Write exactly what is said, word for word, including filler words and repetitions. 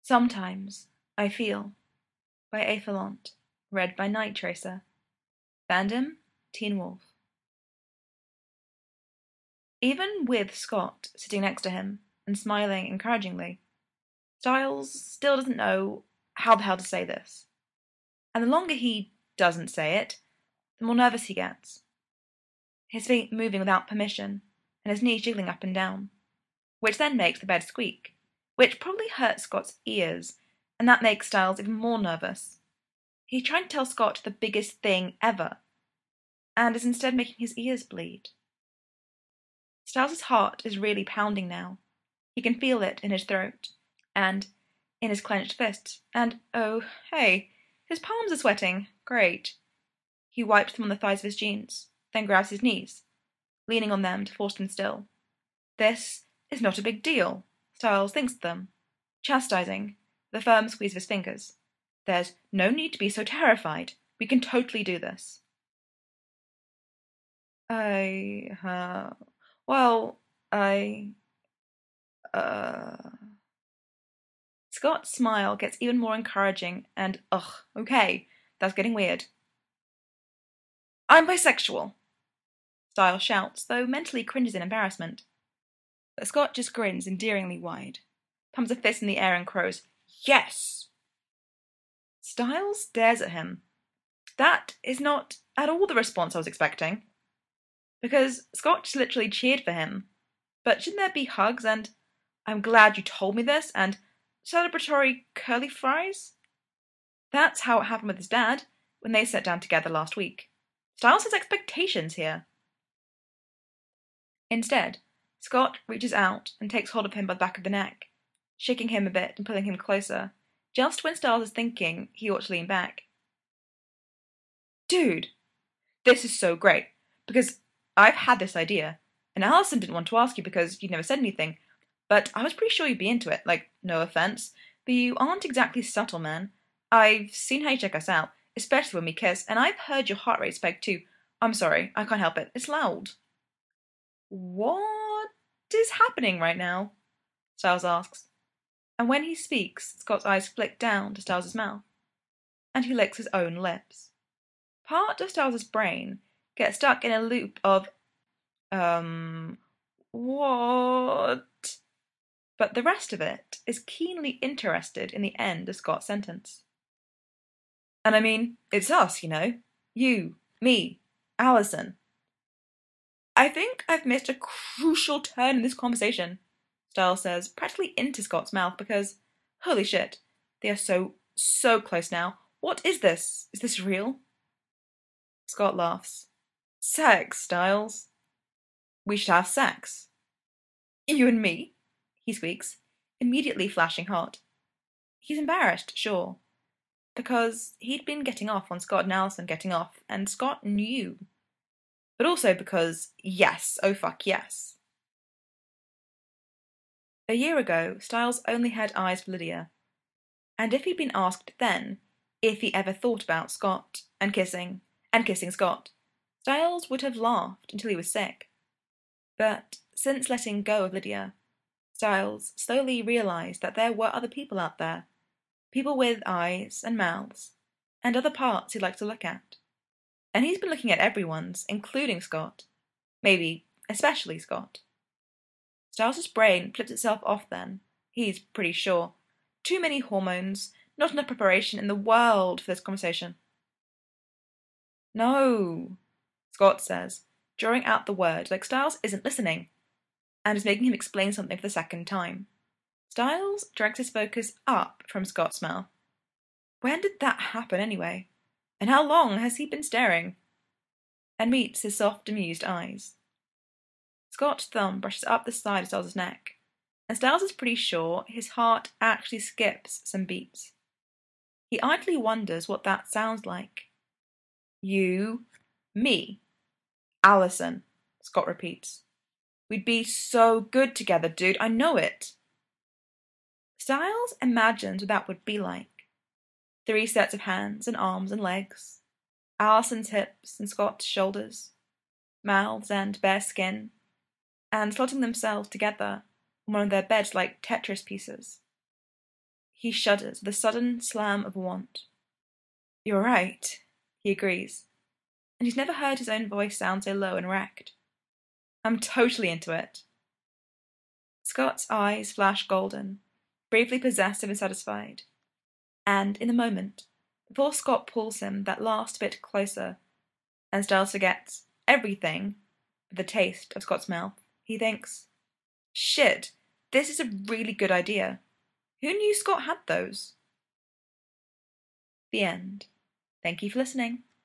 Sometimes I Feel by Aethelont, read by Night Tracer. Fandom, Teen Wolf. Even with Scott sitting next to him and smiling encouragingly, Styles still doesn't know how the hell to say this. And the longer he doesn't say it, the more nervous he gets. His feet moving without permission, and his knees jiggling up and down, which then makes the bed squeak, which probably hurts Scott's ears, and that makes Styles even more nervous. He's trying to tell Scott the biggest thing ever, and is instead making his ears bleed. Styles' heart is really pounding now. He can feel it in his throat, and in his clenched fists, and oh, hey, his palms are sweating. Great. He wipes them on the thighs of his jeans, then grabs his knees, leaning on them to force them still. This is not a big deal, Styles thinks of them, chastising, with a firm squeeze of his fingers. There's no need to be so terrified. We can totally do this. I, uh, well, I, uh... Scott's smile gets even more encouraging and, ugh, okay, that's getting weird. I'm bisexual, Styles shouts, though mentally cringes in embarrassment. But Scott just grins endearingly wide, pumps a fist in the air and crows, Yes! Styles stares at him. That is not at all the response I was expecting. Because Scott just literally cheered for him. But shouldn't there be hugs and, I'm glad you told me this, and celebratory curly fries? That's how it happened with his dad when they sat down together last week. Styles has expectations here. Instead, Scott reaches out and takes hold of him by the back of the neck, shaking him a bit and pulling him closer, just when Styles is thinking he ought to lean back. Dude, this is so great, because I've had this idea, and Allison didn't want to ask you because you'd never said anything, but I was pretty sure you'd be into it. Like, no offense, but you aren't exactly subtle, man. I've seen how you check us out, especially when we kiss, and I've heard your heart rate spike too. I'm sorry, I can't help it. It's loud. What is happening right now? Styles asks. And when he speaks, Scott's eyes flick down to Styles' mouth, and he licks his own lips. Part of Styles' brain gets stuck in a loop of, um, what? But the rest of it is keenly interested in the end of Scott's sentence. And I mean, it's us, you know. You, me, Allison. I think I've missed a crucial turn in this conversation, Styles says, practically into Scott's mouth because, holy shit, they are so, so close now. What is this? Is this real? Scott laughs. Sex, Styles. We should have sex. You and me? He squeaks, immediately flashing hot. He's embarrassed, sure, because he'd been getting off on Scott and Allison getting off, and Scott knew. But also because, yes, oh fuck yes. A year ago, Styles only had eyes for Lydia, and if he'd been asked then if he ever thought about Scott and kissing, and kissing Scott, Styles would have laughed until he was sick. But since letting go of Lydia, Styles slowly realised that there were other people out there, people with eyes and mouths, and other parts he'd like to look at. And he's been looking at everyone's, including Scott. Maybe especially Scott. Styles' brain flipped itself off then, he's pretty sure. Too many hormones, not enough preparation in the world for this conversation. No, Scott says, drawing out the word like Styles isn't listening, and is making him explain something for the second time. Styles drags his focus up from Scott's mouth. When did that happen anyway? And how long has he been staring? And meets his soft, amused eyes. Scott's thumb brushes up the side of Styles' neck, and Styles is pretty sure his heart actually skips some beats. He idly wonders what that sounds like. You, me, Allison, Scott repeats. We'd be so good together, dude, I know it. Styles imagines what that would be like. Three sets of hands and arms and legs, Allison's hips and Scott's shoulders, mouths and bare skin, and slotting themselves together on one of their beds like Tetris pieces. He shudders with a sudden slam of want. You're right, he agrees, and he's never heard his own voice sound so low and wrecked. I'm totally into it. Scott's eyes flash golden, bravely possessive and satisfied, and in a moment, before Scott pulls him that last bit closer, and Styles forgets everything but the taste of Scott's mouth, he thinks, shit, this is a really good idea. Who knew Scott had those? The end. Thank you for listening.